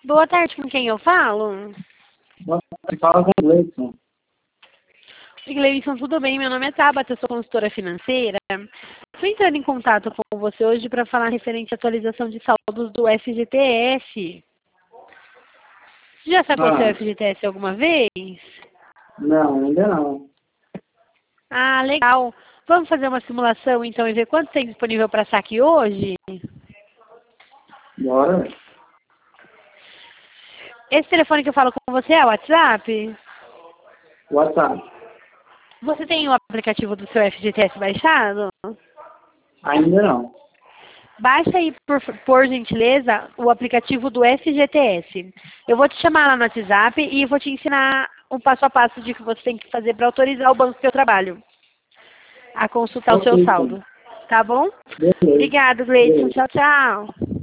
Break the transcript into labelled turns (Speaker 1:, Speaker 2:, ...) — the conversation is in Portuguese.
Speaker 1: Boa tarde, com quem eu falo?
Speaker 2: Você fala com o Gleison.
Speaker 1: Gleison, tudo bem? Meu nome é Tabata, eu sou consultora financeira. Estou entrando em contato com você hoje para falar referente à atualização de saldos do FGTS. Você já sacou seu FGTS alguma vez?
Speaker 2: Não, ainda não.
Speaker 1: Ah, legal. Vamos fazer uma simulação então e ver quanto tem disponível para saque hoje?
Speaker 2: Bora.
Speaker 1: Esse telefone que eu falo com você é o WhatsApp?
Speaker 2: WhatsApp.
Speaker 1: Você tem o aplicativo do seu FGTS baixado?
Speaker 2: Ainda não.
Speaker 1: Baixa aí, por gentileza, o aplicativo do FGTS. Eu vou te chamar lá no WhatsApp e vou te ensinar o passo a passo de que você tem que fazer para autorizar o banco que eu trabalho a consultar o seu
Speaker 2: Ok,
Speaker 1: saldo. Tá bom?
Speaker 2: beleza.
Speaker 1: Obrigado, Gleison. Tchau, tchau.